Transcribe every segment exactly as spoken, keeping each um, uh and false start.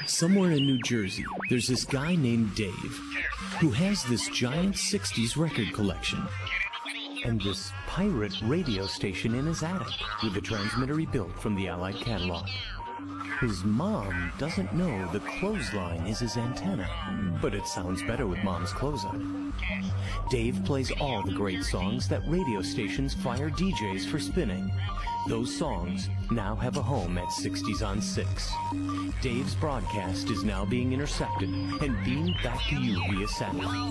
Somewhere in New Jersey, there's this guy named Dave who has this giant sixties record collection and this pirate radio station in his attic with a transmitter he built from the Allied catalog. His mom doesn't know the clothesline is his antenna, but it sounds better with Mom's clothes on. Dave plays all the great songs that radio stations fire D Js for spinning. Those songs now have a home at sixties on six. Dave's broadcast is now being intercepted and beamed back to you via satellite.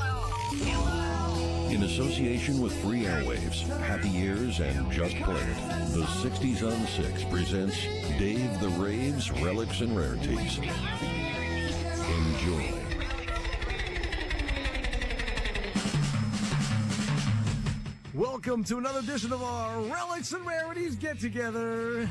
In association with Free Airwaves, Happy Years, and Just Played, the sixties on six presents Dave the Rave's Relics and Rarities. Enjoy. Welcome to another edition of our Relics and Rarities Get-Together.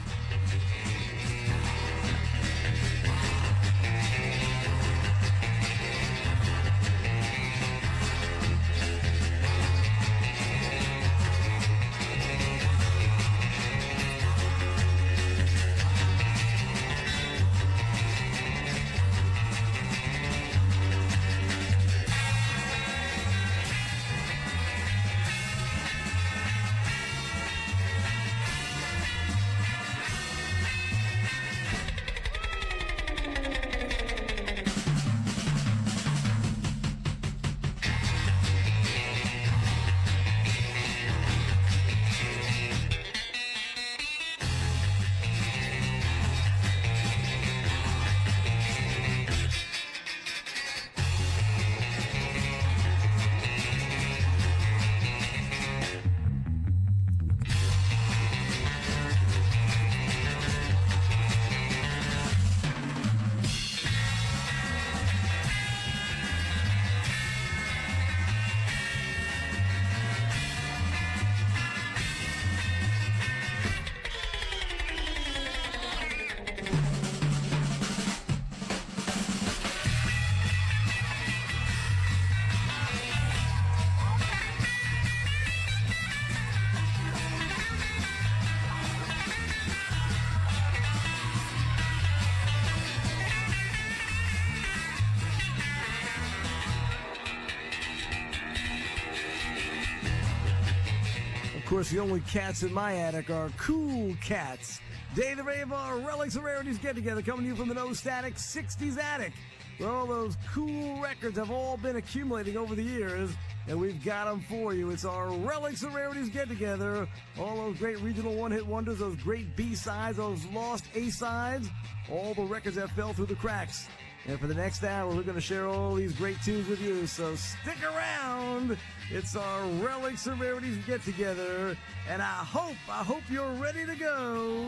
Of course, the only cats in my attic are cool cats. Day the Rave, our Relics and Rarities Get-Together, coming to you from the No Static sixties attic, where all those cool records have all been accumulating over the years, and we've got them for you. It's our Relics and Rarities Get-Together. All those great regional one-hit wonders, those great B-sides, those lost A-sides, all the records that fell through the cracks. And for the next hour, we're going to share all these great tunes with you, so stick around. It's our Relics and Rarities Get-Together, and I hope, I hope you're ready to go.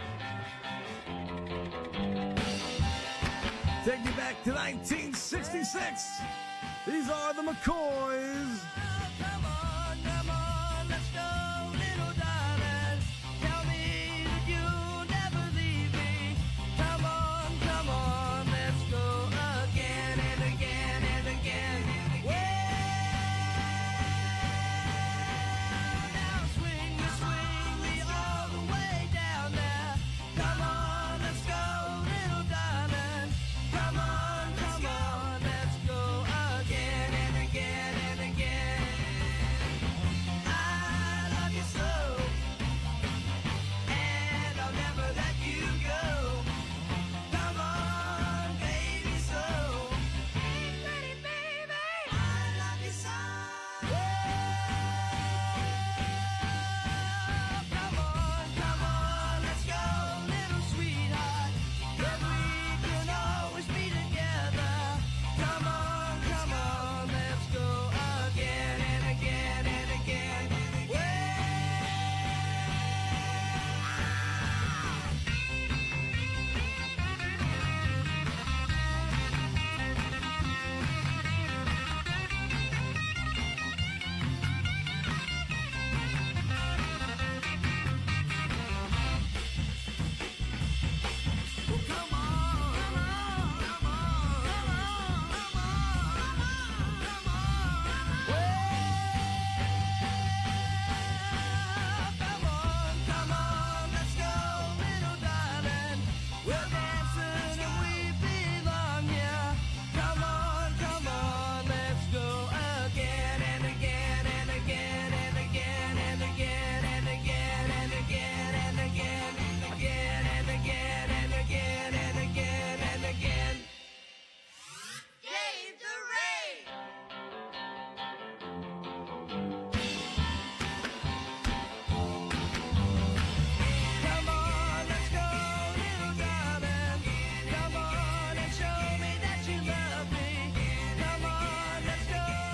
Take you back to nineteen sixty-six. These are the McCoys. Again and again and again.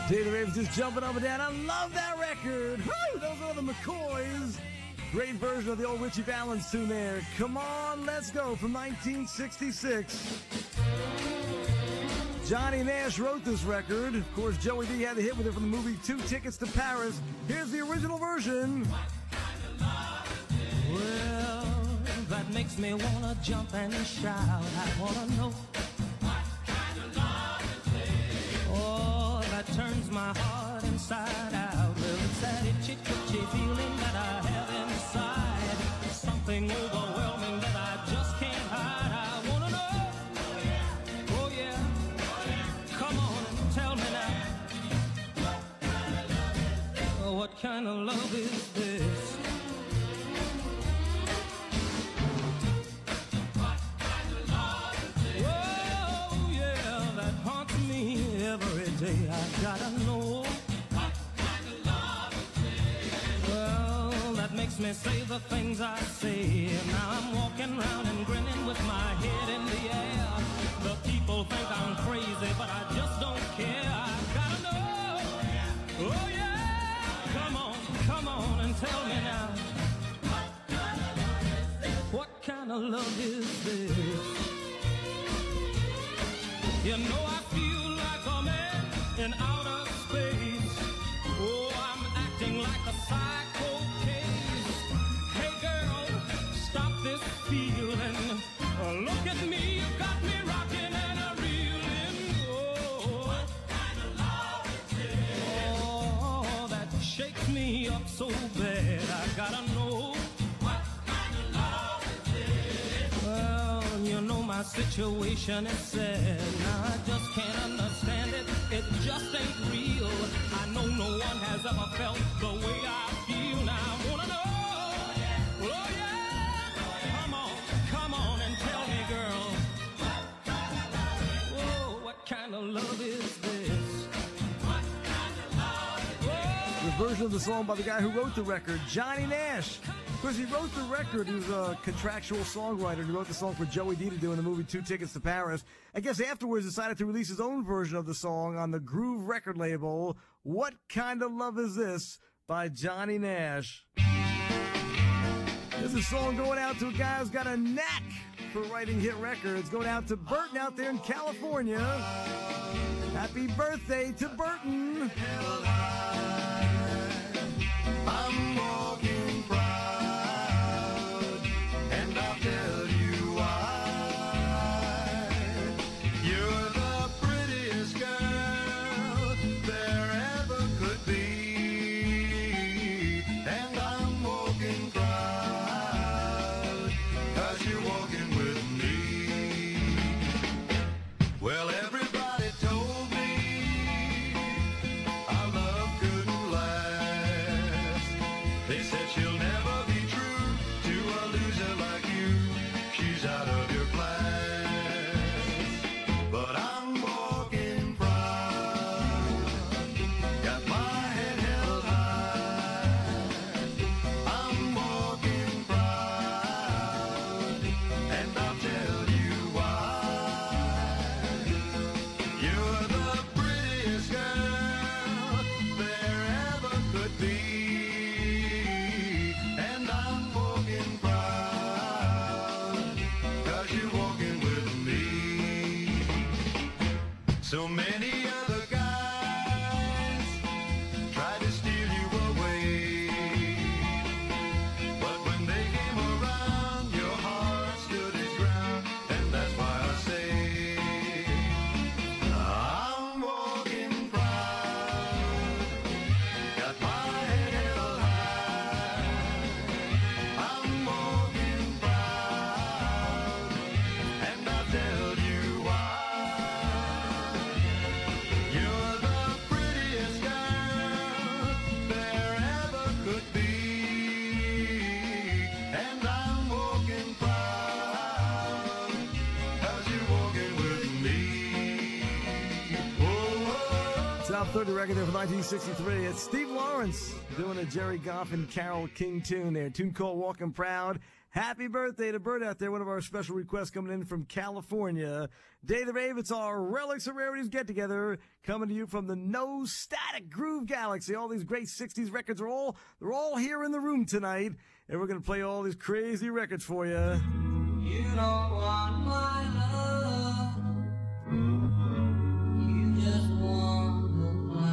Dave the Raves just jumping up and down. I love that record. Woo! Those are the McCoys. Great version of the old Richie Valens tune there. Come on, let's go from nineteen sixty-six. Johnny Nash wrote this record. Of course, Joey D had the hit with it from the movie Two Tickets to Paris. Here's the original version. Well, that makes me wanna jump and shout. I wanna know what kind of love is this? Oh, that turns my heart inside out. Well, it's that itchy, twitchy feeling that I have inside. Something overwhelming that I just can't hide. I wanna know. Oh yeah. Come on and tell me now. Oh, what kind of love is this? Every day I gotta know what kind of love is this? Well, that makes me say the things I say. Now I'm walking around and grinning with my head in the air. The people think I'm crazy, but I just don't care. I gotta know. Oh yeah, come on, come on and tell me now. What kind of love is this? You know I feel like a man in outer space. Oh, I'm acting like a psycho case. Hey girl, stop this feeling. Oh, look at me, you got me rocking and a reeling. Oh, what kind of love is this? Oh, that shakes me up so bad. I gotta know. What kind of love is this? Well, you know my situation is sad. Now I just can't understand it. It just ain't real. I know no one has ever felt the way I feel. Now I wanna know. Oh yeah. Come on, come on and tell me, girl. Oh, what kind of love is this? What kind of love is this? The version of the song by the guy who wrote the record, Johnny Nash. Of course, he wrote the record. He was a contractual songwriter. He wrote the song for Joey D to do in the movie Two Tickets to Paris. I guess afterwards decided to release his own version of the song on the Groove record label. What Kind of Love Is This by Johnny Nash. This is a song going out to a guy who's got a knack for writing hit records. Going out to Burton out there in California. Happy birthday to Burton. I'm walking proud, and I'll tell you why. You're the prettiest girl there ever could be, and I'm walking proud, 'cause you're walking with me. Well, everybody told me our love couldn't last. They said she'll never be true to a loser like you. She's out of your class. But I'm walking proud, got my head held high. I'm walking proud, and I'll tell you why. You're the prettiest girl there ever could be, and I'm walking proud, 'cause you're walking with me. So many other guys tried to steal you away, but when they came around, your heart stood its ground, and that's why I say I'm walking proud, got my head held high. I'm walking proud, and I'll tell you why. You're the prettiest girl there ever could be, and I'm walking proud, 'cause you're walking with me. Oh, Top thirty record there from nineteen sixty-three. It's Steve Lawrence doing a Jerry Goff and Carole King tune there. Tune called Walking Proud. Happy birthday to Bert out there. One of our special requests coming in from California. Day the Rave, it's our Relics and Rarities get-together coming to you from the No Static Groove Galaxy. All these great sixties records are all, they're all here in the room tonight. And we're going to play all these crazy records for you. You don't want my love. You just want the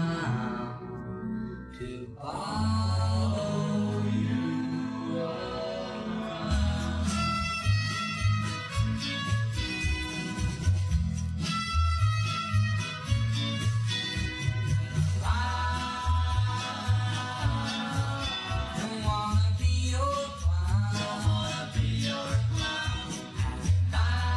clown to follow you around. I don't wanna be your clown. Don't wanna be your clown. I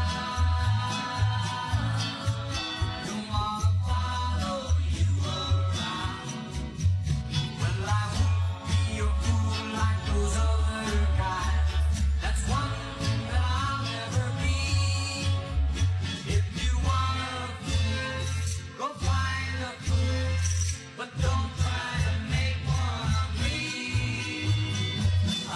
don't wanna follow you around. Well, I won't be your fool like those other guys. That's one that I'll never be. If you wanna fool, go find a fool, but don't try to make one of me. I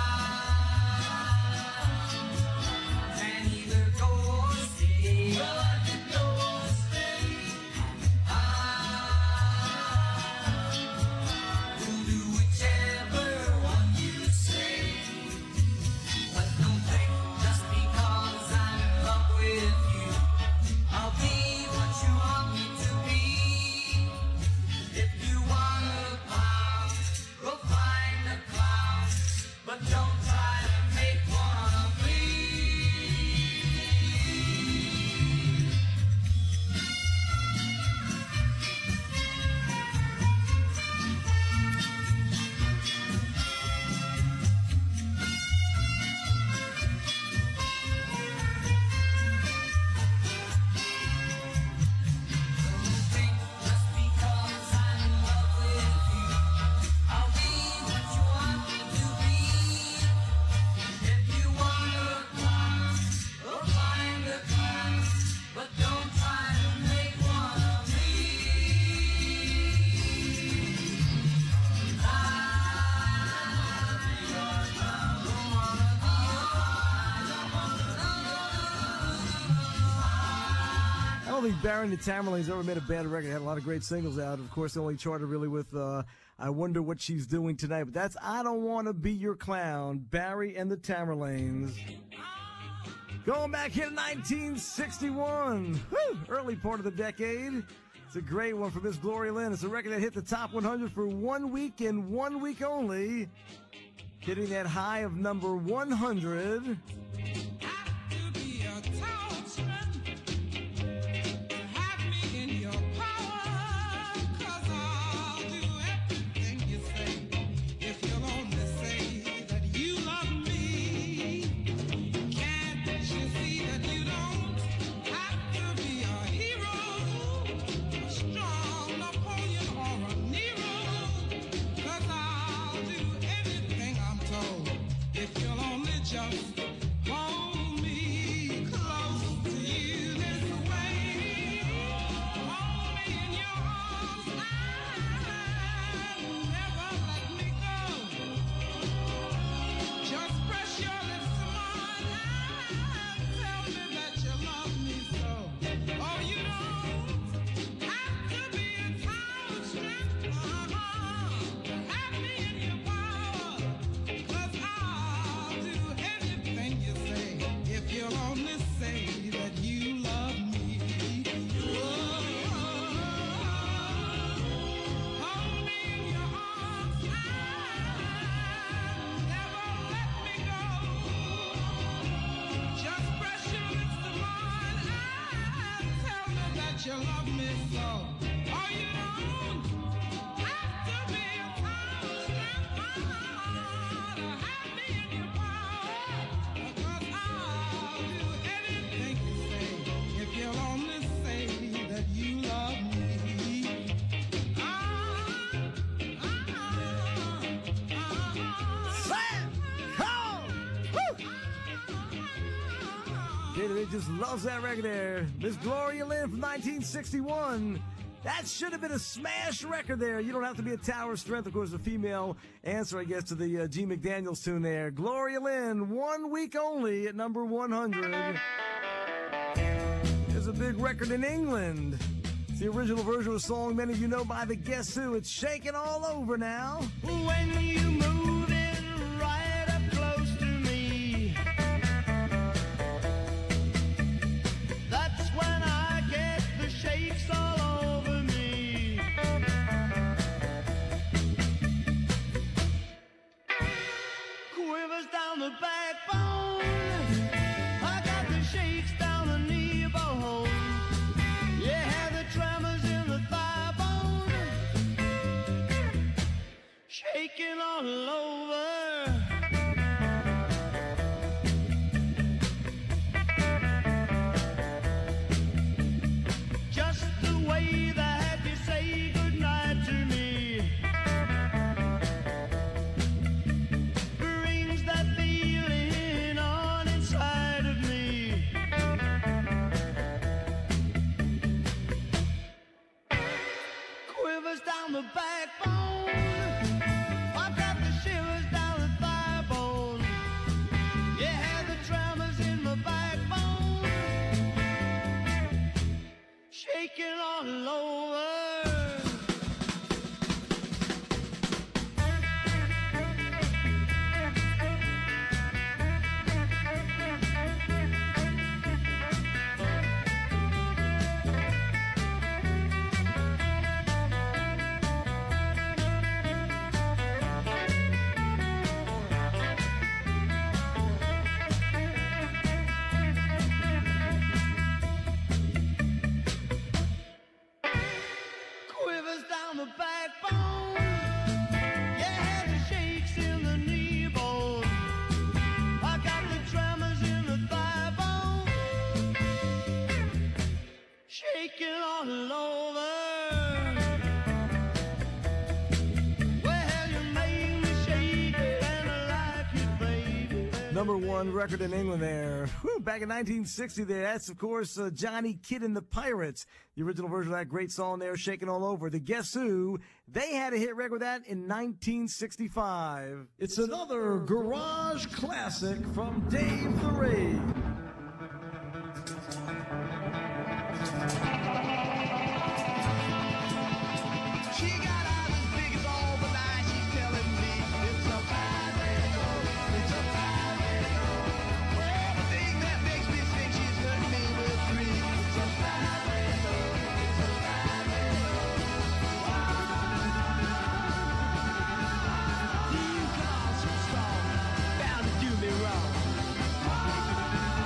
can either go or stay. Well, I can go or stay. I will do whichever one you say. But don't think just because I'm in love with you, I'll be what you want me to be. If you want a clown, go find a clown, but don't try to make one of me. Don't think just because I'm in love with you, I'll be what you want me to be. If you want a clown, go find a clown, but don't try to make one of me. I don't wanna be I don't think Barry and the Tamerlanes ever made a bad record. They had a lot of great singles out. Of course, they only charted really with uh, I Wonder What She's Doing Tonight. But that's I Don't Want to Be Your Clown, Barry and the Tamerlanes. Going back here to nineteen sixty-one. Whew, early part of the decade. It's a great one for Miss Gloria Lynn. It's a record that hit the top one hundred for one week and one week only. Hitting that high of number one hundred. Have to be a talisman. Have me in your power, 'cause I'll do everything you say. If you'll only say that you love me, can't you see that you don't have to be a hero, a strong Napoleon or a Nero? 'Cause I'll do anything I'm told. If you'll only just hold me close to you this way, hold me in your arms and never let me go. Just press your lips to mine and tell me that you love me so. Oh, you don't have to be a talisman to have me in your power. 'Cause I'll do anything you say if you'll only say that you love me. Hold me in your arms and never let me go. Just press your lips to mine and tell me that you love me so. Oh, you don't have to be a talisman to have me in your power. 'Cause I'll do anything you say if you'll only say that you love me. Ah, ah, ah, Sam! Cole! Woo! ah. David just loves that record there. Miss Gloria Lynn from nineteen sixty-one. That should have been a smash record there. You don't have to be a tower of strength. Of course, the female answer, I guess, to the uh, G. McDaniels tune there. Gloria Lynn, one week only at number one hundred. There's a big record in England. It's the original version of a song many of you know by the Guess Who. It's shaking all over now. When you move in right up close to me, that's when I get the shakes all over me. Quivers down the backbone, I got the shakes down the knee bone. Yeah, the tremors in the thigh bone, shaking all over. Just the way that you say goodnight to me brings that feeling on inside of me. Quivers down the backbone, I've got the shivers down the thigh bone. Yeah, the tremors in my backbone, shaking all over. Quivers down the backbone, yeah, the shakes in the knee bone. I got the tremors in the thigh bone, shaking all over. Well, you make me shake and I like it, baby. Number one record in England there. Whew, back in nineteen sixty there. That's, of course, uh, Johnny Kidd and the Pirates. The original version of that great song there, Shaking All Over. The Guess Who? They had a hit record with that in nineteen sixty-five. It's another garage classic from Dave the Rave. She got eyes as big as all, but now she's telling me it's a pirate, it's a pirate. Well, the thing that makes me think she's hurt me with three. It's a pirate, it's a pirate. You call some song, bound to do me wrong.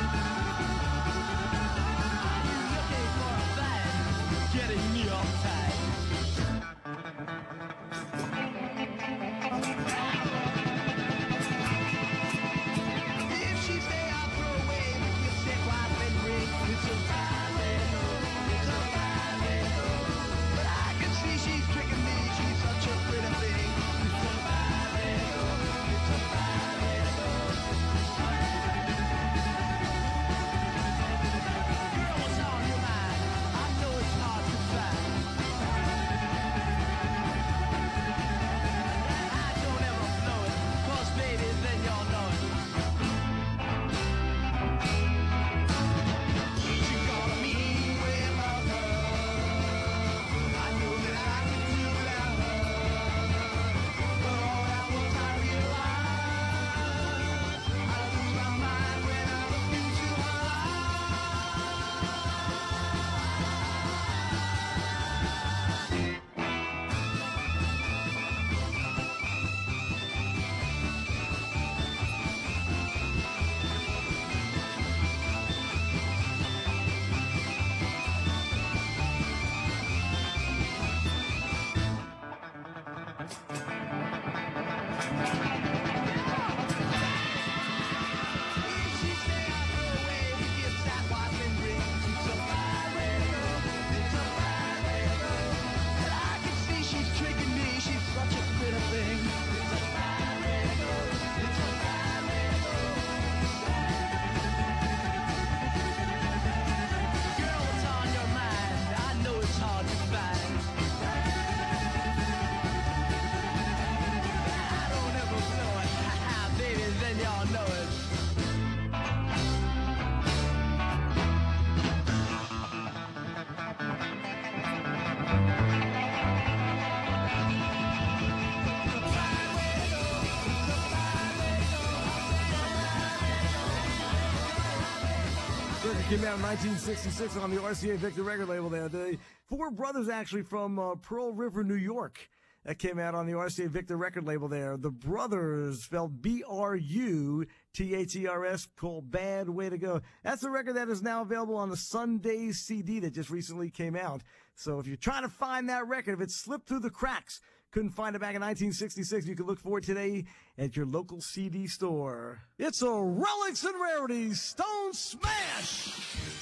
Came out in nineteen sixty-six on the R C A Victor record label there. The four brothers actually from uh, Pearl River, New York. That came out on the R C A Victor record label there. The Brothers, spelled B R U T H E R S, called Bad Way to Go. That's a record that is now available on the Sundays C D that just recently came out. So if you're trying to find that record, if it slipped through the cracks, couldn't find it back in nineteen sixty-six, you can look for it today at your local C D store. It's a Relics and Rarities Stone Smash!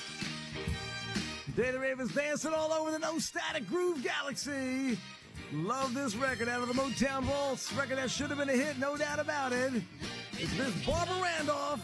Day the Ravens dancing all over the No Static Groove Galaxy. Love this record out of the Motown Vaults. Record that should have been a hit, no doubt about it. It's Miss Barbara Randolph.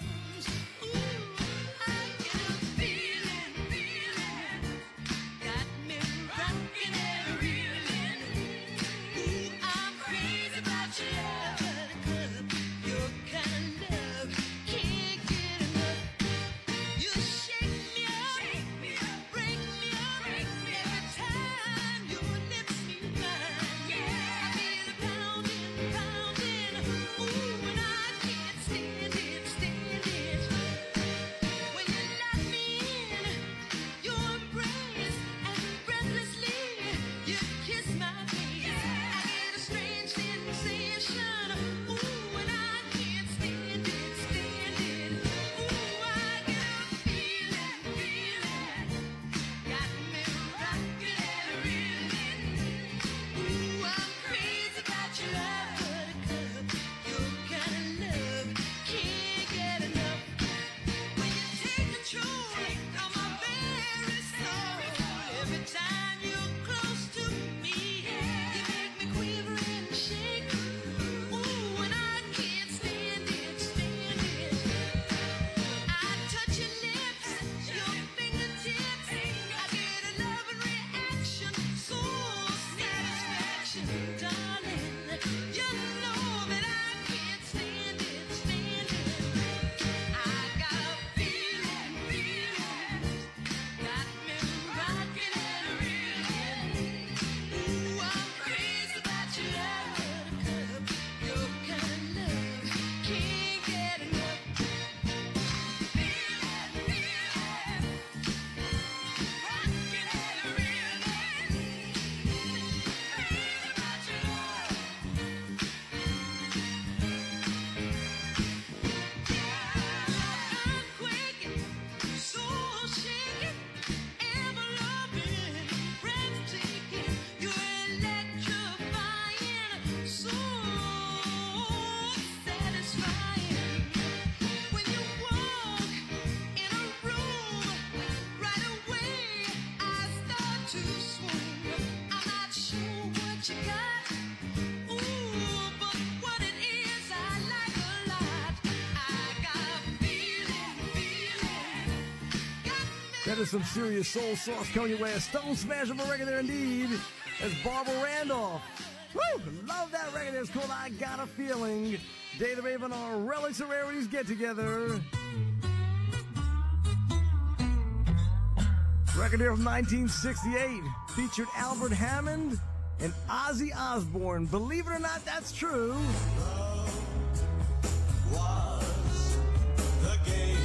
That is some serious soul sauce coming your way. A stone smash of a record there indeed. That's Barbara Randolph. Woo! Love that record. It's called I Got a Feeling. Day the Raven on Relics and Rarities Get Together. Record here from nineteen sixty-eight. Featured Albert Hammond and Ozzy Osbourne. Believe it or not, that's true. Was the game.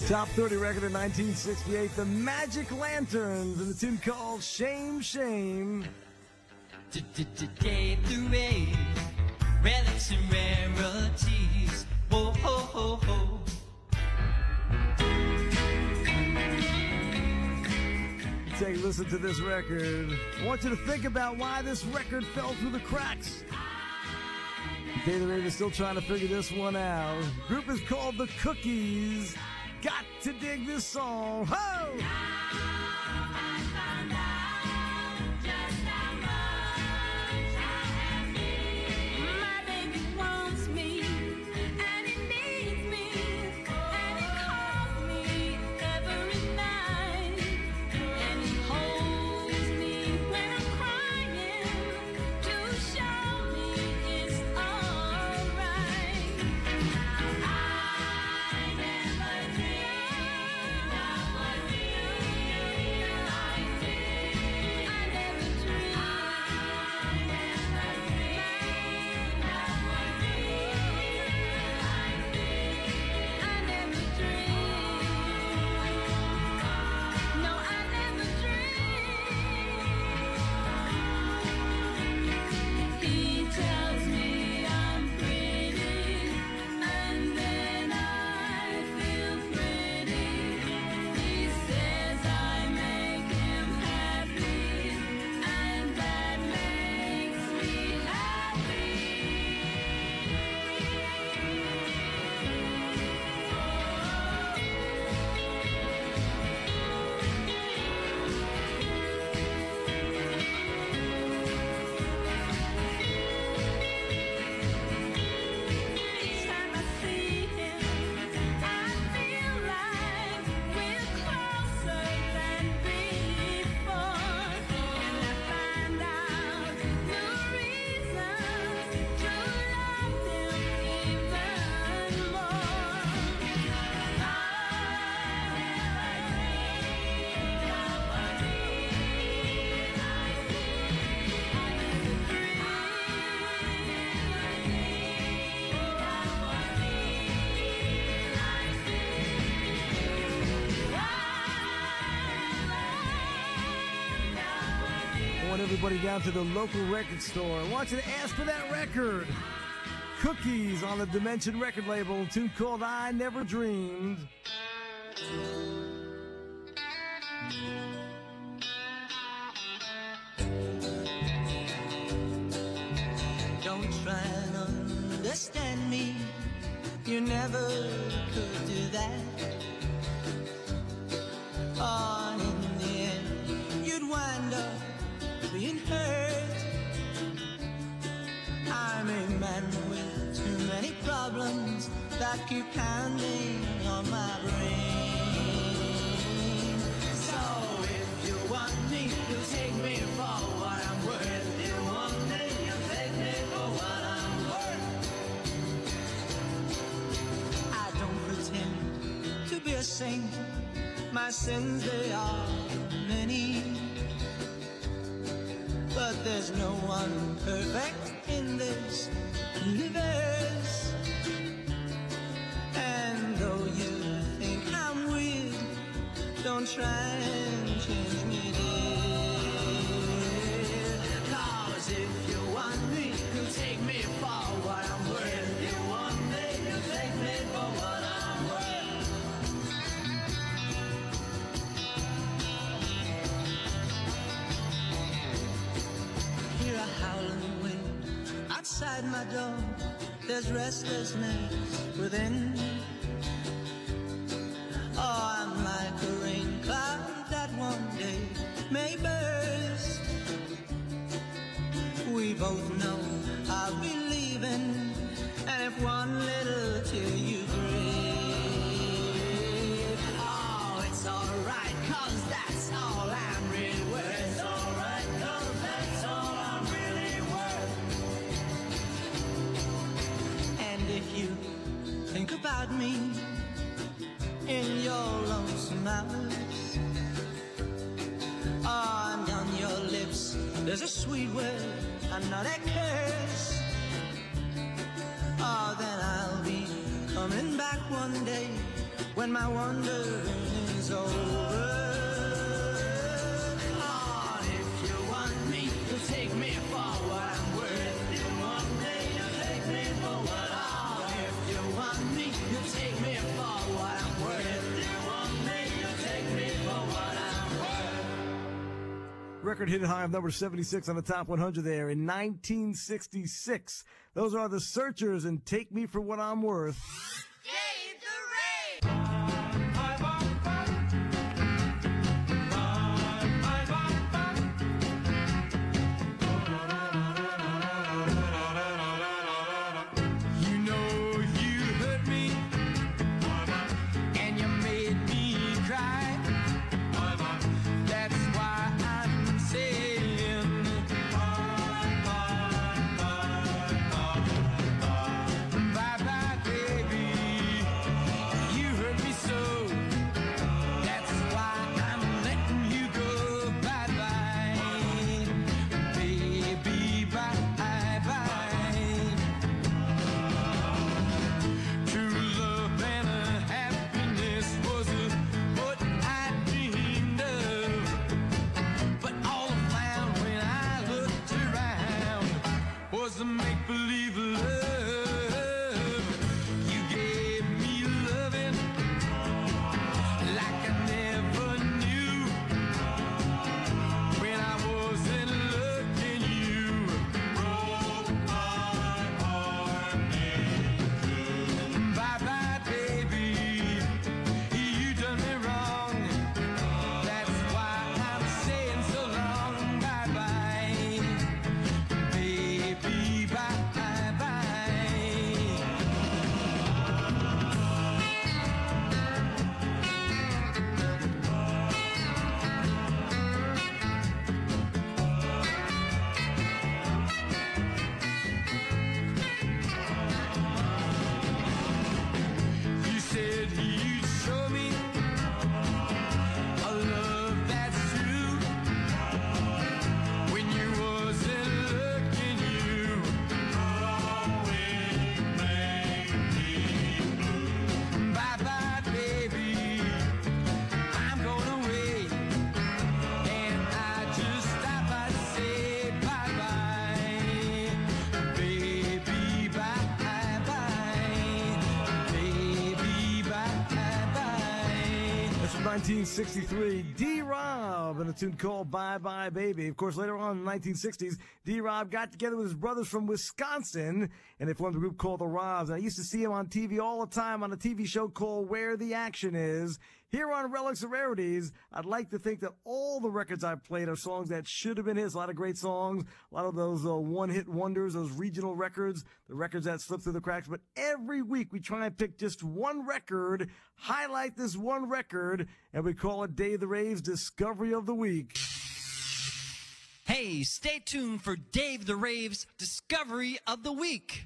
Top thirty record in nineteen sixty-eight, the Magic Lanterns, and a tune called Shame, Shame. Today the rave, relics and rarities. Whoa, ho, ho, ho. Take a listen to this record. I want you to think about why this record fell through the cracks. Dave the Rave is still trying to figure this one out. Group is called The Cookies. Got to dig this song. Ho! My baby wants me, and he needs me, and he calls me every night, and he holds me when I'm crying to show me it's alright. I never dreamed I would be like this. I never dreamed. I never dreamed I would be like this. I never dreamed. No, I never dreamed. He tells me I'm pretty, and then I feel pretty. He says I make him happy, and that makes me happy. Each time I see him, I feel like we're closer than before, and I find out new reasons to love him even more. I never dreamed I would be like this. I never dreamed I would be I want everybody down to the local record store. I want you to ask for that record. Cookies on the Dimension record label, a tune called I Never Dreamed. Don't try and understand me. You never could do that. Oh, and in the end, you'd wind up being hurt. I'm a man with too many problems that keep pounding on my brain. So if you want me, you take me for what I'm worth. You want me, you take me for what I'm worth. I don't pretend to be a saint. My sins, they are many. But there's no one perfect in this universe. And though you think I'm weird, don't try and change me, dear. 'Cause if you want me, you take me for what I'm worth. You want me, you take me for what I'm worth. Hear a howling wind outside my door. There's restlessness within. Oh, I'm like a rain cloud that one day may burst. We both know I'll be leaving, and if one little tear you breathe, oh, it's alright, 'cause that's all I'm really worth. It's alright, 'cause that's all I'm really worth. And if you think about me in your lonesome hours, on down your lips there's a sweet word, and not a curse. Oh, then I'll be coming back one day when my wandering is over. Lord, if you want me, you take me for what I'm worth. If you want me, you take me for what I'm worth. If you want me, you take me for what I'm worth. If you want me, you take me for what I'm worth. Record hit high of number seventy-six on the top one hundred there in nineteen sixty-six. Those are the Searchers and Take Me for What I'm Worth. Dave the Rave. You know you hurt me, and you made me cry. That's why I'm saying bye-bye, baby. You hurt me so. That's why I'm letting you go. Bye-bye, baby, bye-bye. True love and a happiness was a, what I dreamed of. But all I found when I looked around was a make-believe love. You gave me loving like I never knew when I wasn't looking. You broke my heart in two. Bye-bye, baby, you done me wrong. That's why I'm saying so long. Bye-bye, baby, bye-bye. You said you'd show me a love that's true when you wasn't looking. You always made me blue. Bye-bye, baby, I'm going away, and I just stop by to say bye-bye, baby, bye-bye, baby, bye-bye. That's from nineteen sixty-three. D-Rob and a tune called Bye Bye Baby. Of course, later on in the nineteen sixties, D-Rob got together with his brothers from Wisconsin, and they formed a group called the Robs. And I used to see him on T V all the time on a T V show called Where the Action Is. Here on Relics and Rarities, I'd like to think that all the records I've played are songs that should have been hits. A lot of great songs, a lot of those uh, one-hit wonders, those regional records, the records that slip through the cracks. But every week we try and pick just one record, highlight this one record, and we call it Dave the Rave's Discovery of the Week. Hey, stay tuned for Dave the Rave's Discovery of the Week.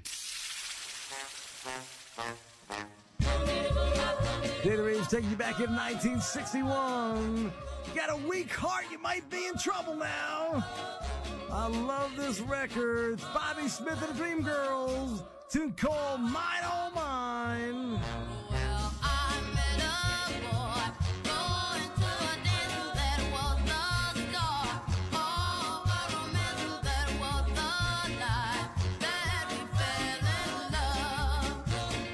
Dave the Rave's taking you back in nineteen sixty-one. You got a weak heart, you might be in trouble now. I love this record. It's Bobby Smith and the Dreamgirls. Tune called Mine Oh Mine. Well, I met a boy going to a dance that was the start of a romance that was the night that we fell in love.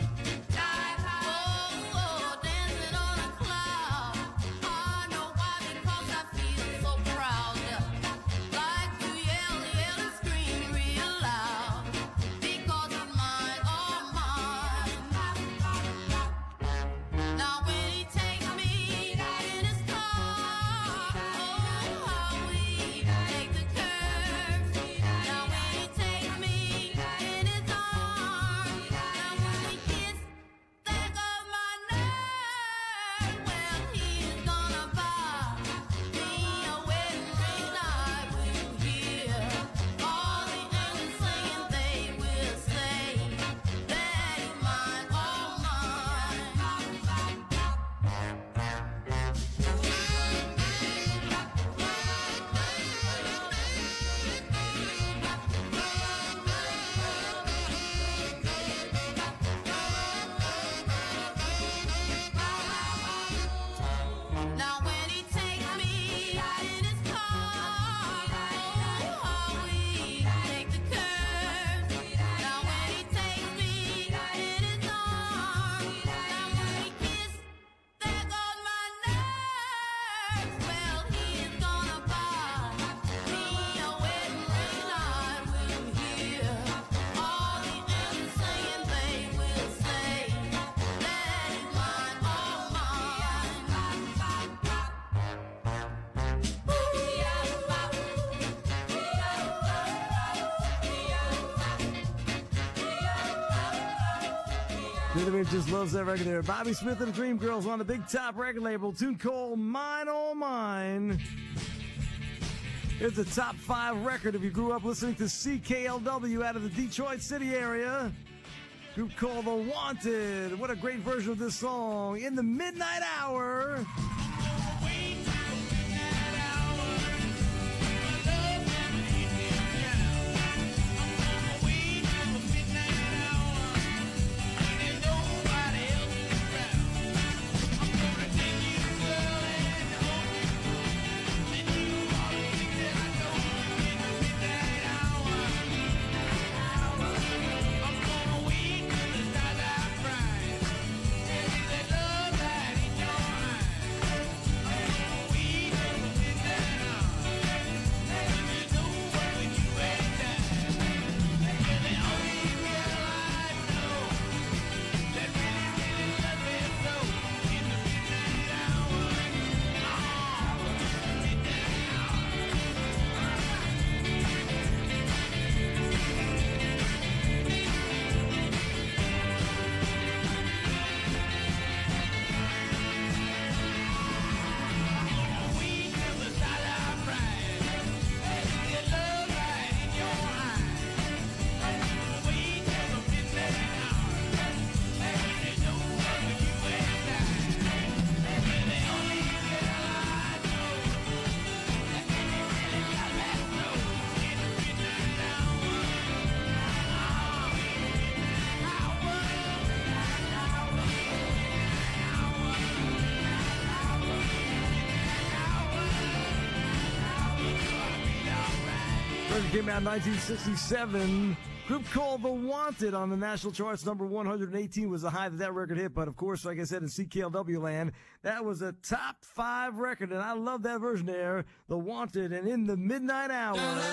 Oh, oh, dancing on a cloud. I know why, because I feel so proud. Like to yell, yell and scream real loud, because it's mine, oh mine. David just loves that record there. Bobby Smith and the Dream Girls on the Big Top record label. Tune called Mine Oh Mine. It's a top five record if you grew up listening to C K L W out of the Detroit City area. Group called The Wanted. What a great version of this song. In the Midnight Hour. Came out in nineteen sixty-seven. Group called The Wanted on the national charts. Number one hundred eighteen was the high that that record hit. But of course, like I said, in C K L W land, that was a top five record. And I love that version there. The Wanted and In the Midnight Hour.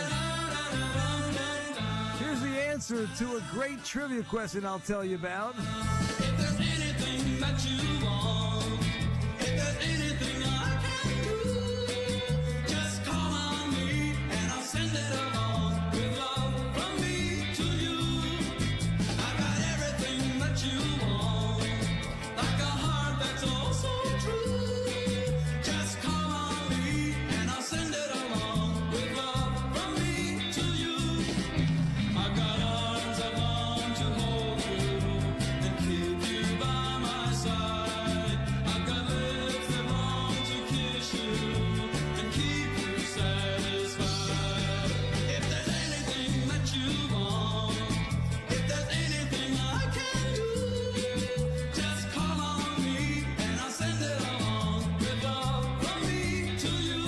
Here's the answer to a great trivia question I'll tell you about. If there's anything that you want, if there's anything I can do, just call on me and I'll send it along with love from me to you. I got everything that you want, like a heart that's oh so true. Just call on me and I'll send it along with love from me to you. I got arms that long to hold you and keep you by my side. I've got lips that long to kiss you and keep you satisfied. If there's anything that you want, if there's anything I can do, just call on me and I'll send it along with love from me to you.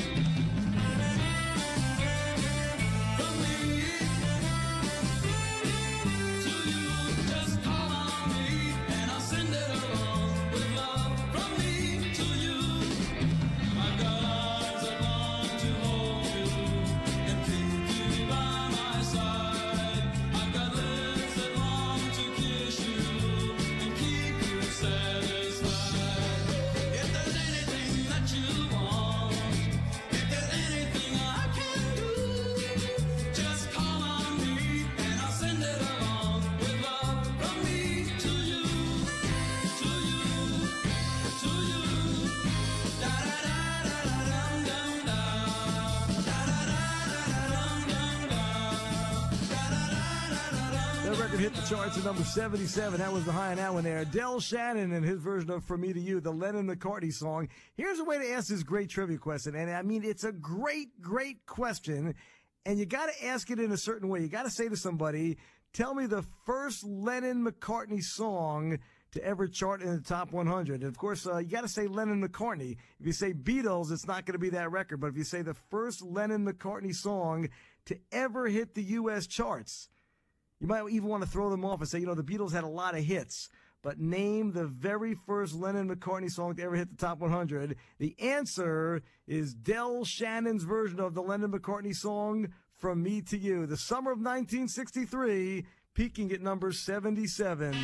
From me to you, just call on me and I'll send it along with love from me to you. I've got arms that long to hold you and keep you by my side. I've got lips that long to kiss you and keep you satisfied. If there's anything that you want, if there's anything I can do, just call on me and I'll send it along with love from me to you, to you, to you. Da da da da dum dum da, da da da da dum dum da, da da da da dum. That record hit the charts at number seventy-seven. That was the high and out one there. Del Shannon and his version of From Me to You, the Lennon McCartney song. Here's a way to ask this great trivia question. And I mean, it's a great, great question. And you got to ask it in a certain way. You got to say to somebody, tell me the first Lennon McCartney song to ever chart in the top one hundred. And of course, uh, you got to say Lennon McCartney. If you say Beatles, it's not going to be that record. But if you say the first Lennon McCartney song to ever hit the U S charts, you might even want to throw them off and say, you know, the Beatles had a lot of hits, but name the very first Lennon McCartney song to ever hit the top one hundred. The answer is Del Shannon's version of the Lennon McCartney song, From Me to You. The summer of nineteen sixty-three, peaking at number seventy-seven.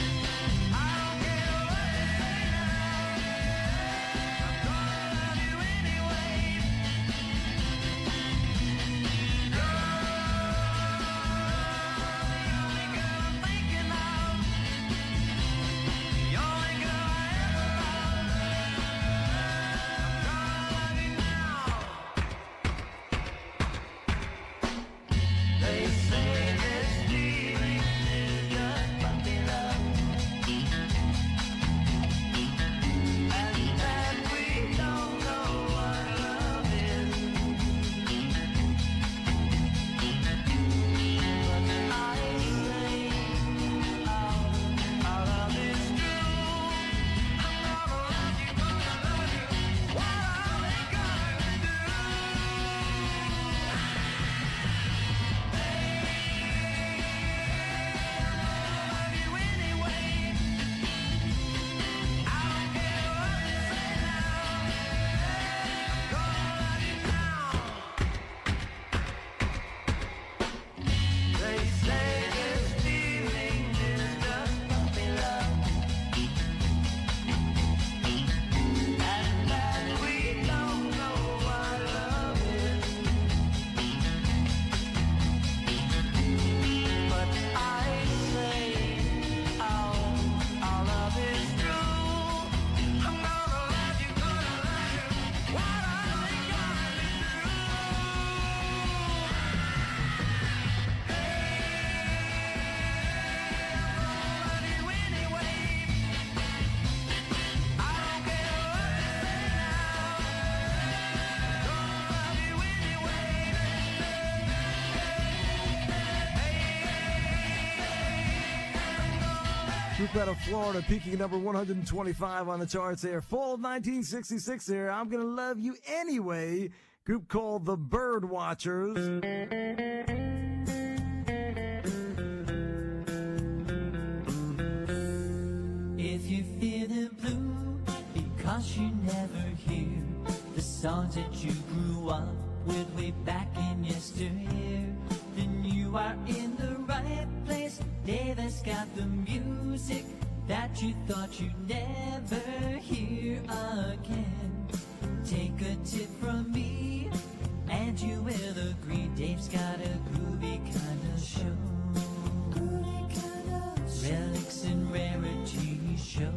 I don't care what they say now. I'm gonna love you Group out of Florida, peaking at number one hundred twenty-five on the charts there. Fall of nineteen sixty-six there. I'm Gonna Love You Anyway. Group called the Bird Watchers. If you're feeling blue because you never hear the songs that you grew up with way back in yesteryear, then you are in the right place. David's got the music that you thought you'd never hear again. Take a tip from me and you will agree, Dave's got a groovy kind of show. Groovy kind of show. Relics and Rarities show.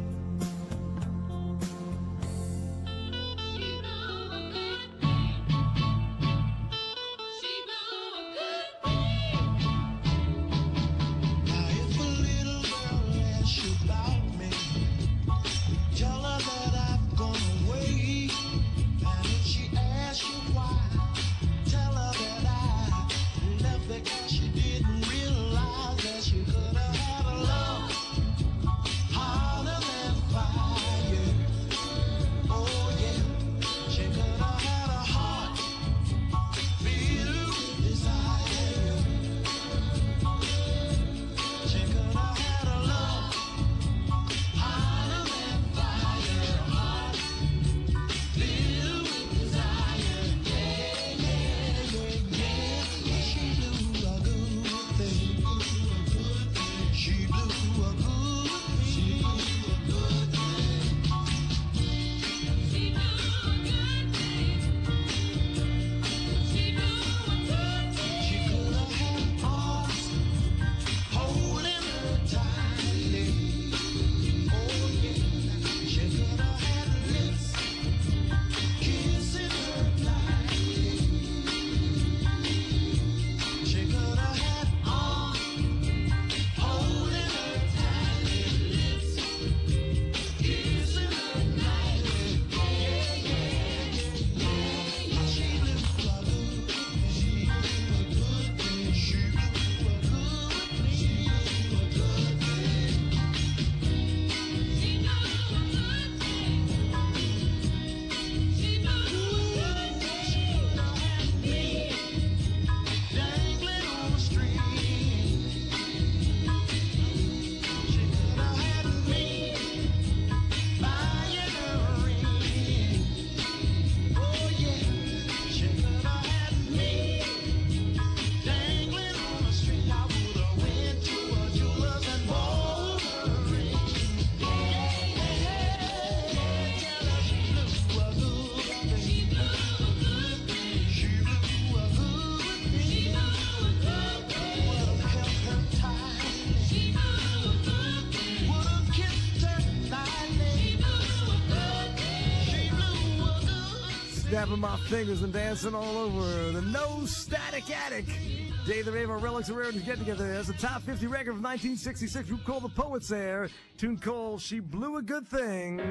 Snapping my fingers and dancing all over the No Static Attic. Dave the Rave, our Relics and Rarities get together. That's a top fifty record from nineteen sixty-six. Group called the Poets there. Tune called She Blew a Good Thing.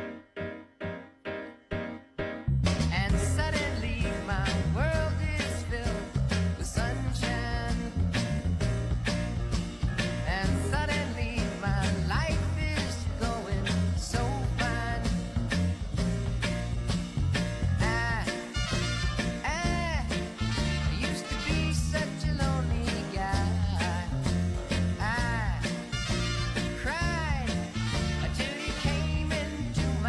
And suddenly my world is filled with sunshine. And suddenly my life is going so fine. I, I used to be such a lonely guy. I cried until you came into my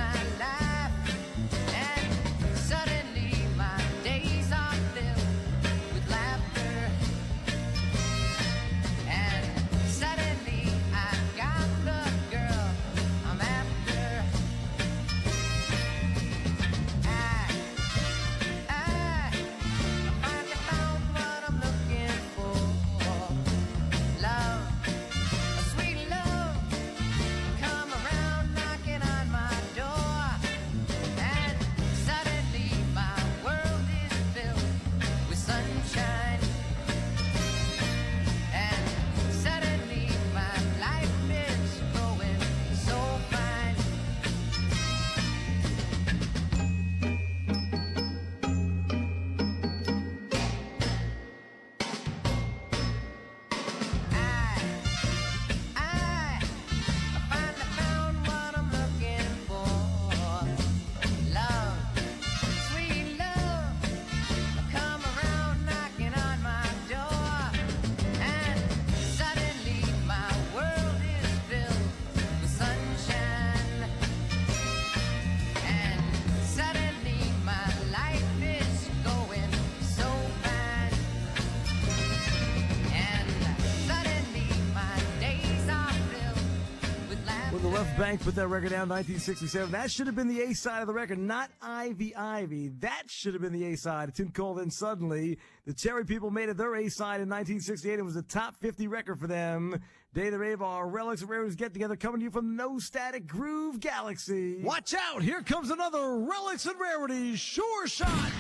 Left Bank put that record down in nineteen sixty-seven. That should have been the A-side of the record, not Ivy Ivy. That should have been the A-side. A tune called Then Suddenly. The Cherry People made it their A-side in nineteen sixty-eight. It was a top fifty record for them. Day of the Rave, our Relics and Rarities get together, coming to you from No Static Groove Galaxy. Watch out! Here comes another Relics and Rarities Sure Shot!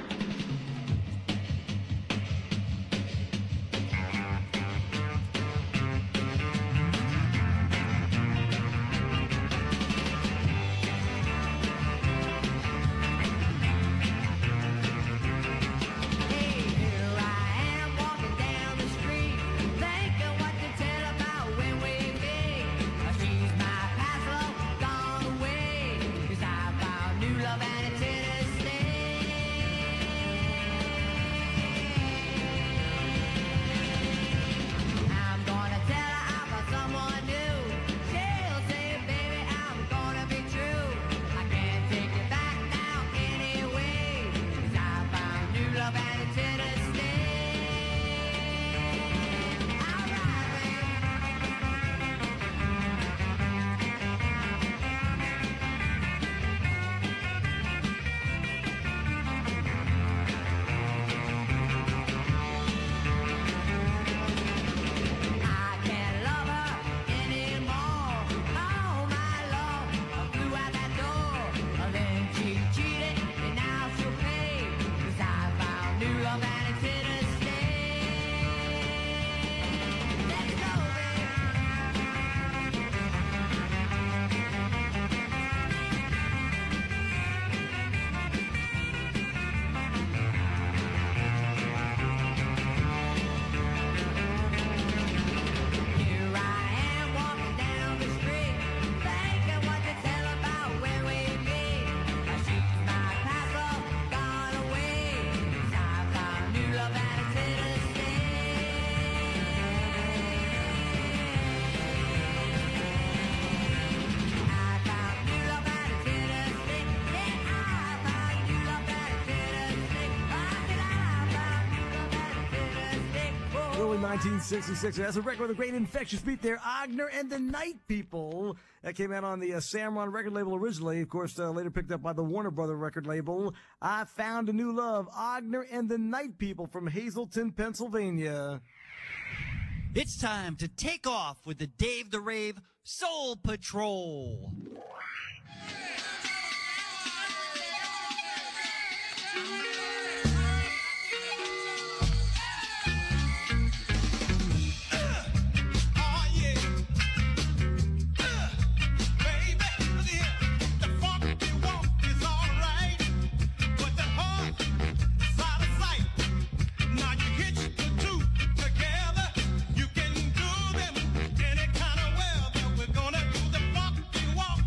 nineteen sixty-six. That's a record with a great infectious beat there. Ogner and the Night People. That came out on the uh, Samron record label originally. Of course, uh, later picked up by the Warner Brother record label. I Found a New Love. Ogner and the Night People from Hazleton, Pennsylvania. It's time to take off with the Dave the Rave Soul Patrol. Any kind of weather, we're gonna do the funky walk.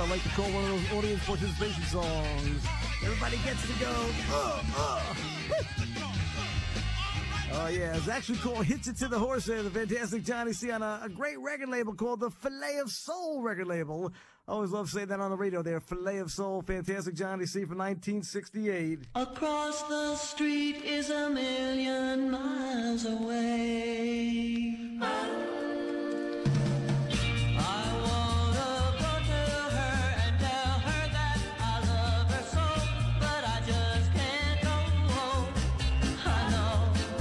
I like to call one of those audience participation songs. Everybody gets to go, uh, uh. Oh, yeah, it's actually called Hits It to the Horse there, the fantastic Johnny C on a, a great record label called the Filet of Soul record label. I always love saying that on the radio there, Filet of Soul, fantastic Johnny C from nineteen sixty-eight. Across the street is a million miles away. I wanna go to her and tell her that I love her so, but I just can't go. I know.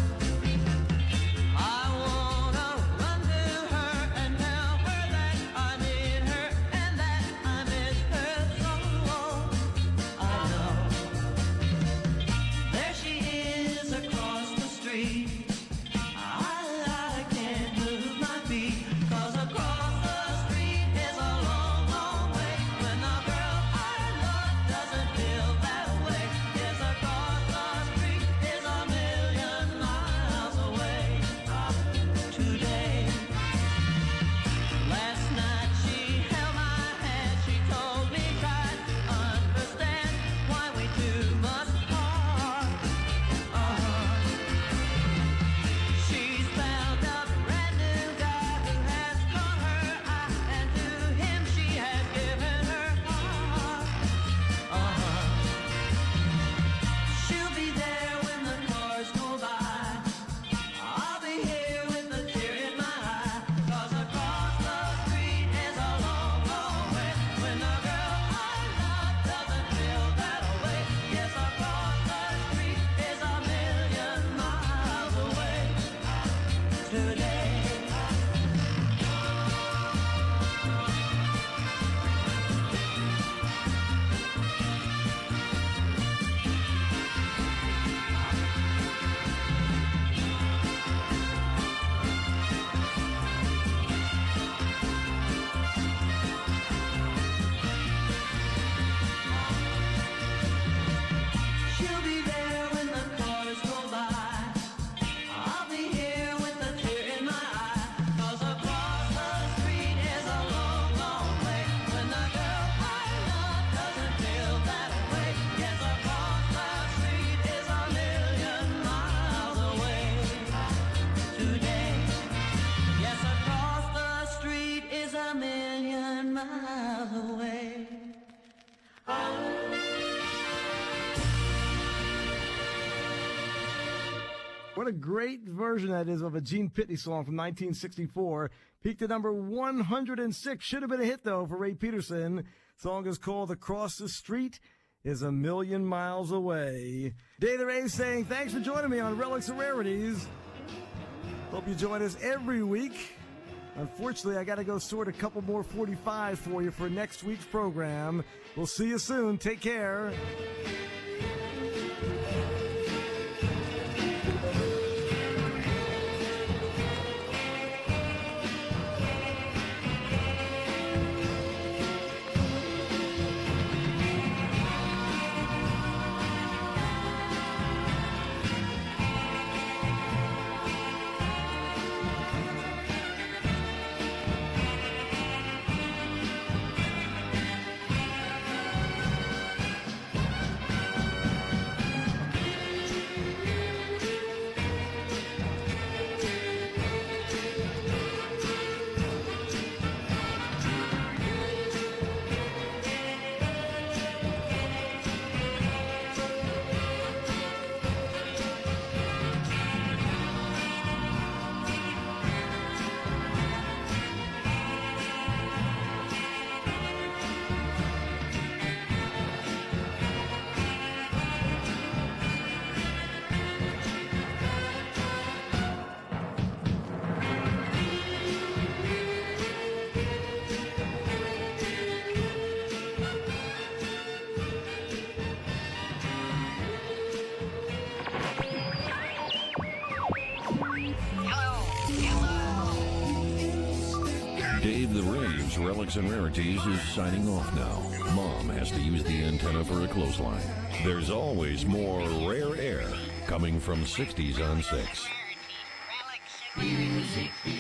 I wanna run to her and tell her that I need her and that I miss her so. I know. There she is across the street. I, I can't move my feet, 'cause across the street is a long, long way. When the girl I love doesn't feel that way. Yes, across the street is a million miles away. Today, last night she held my hand. She told me try to understand why we two must part. Uh-huh. She's found a brand new guy who has caught her eye, and to him she has given her heart. Uh-huh. She'll be there when the cars go by. I'll be here with a tear in my eye, 'cause across the street is a long, long way. When the girl I love doesn't feel that way. Yes, across the street is a million miles away. Today. She'll be there when the cars go by. I'll be here with a tear in my eye, 'cause across the street is a long, long way. When the girl I love doesn't feel that way. Yes, across the street is a million miles away. Today, yes, across the street is a million miles away. What a great version that is of a Gene Pitney song from nineteen sixty-four. Peaked at number one hundred six. Should have been a hit, though, for Ray Peterson. Song is called Across the Street is a Million Miles Away. Dave the Rave saying thanks for joining me on Relics and Rarities. Hope you join us every week. Unfortunately, I got to go sort a couple more forty-fives for you for next week's program. We'll see you soon. Take care. Dave the Raves Relics and Rarities is signing off now. Mom has to use the antenna for a clothesline. There's always more rare air coming from sixties on six. Relics and Rarities.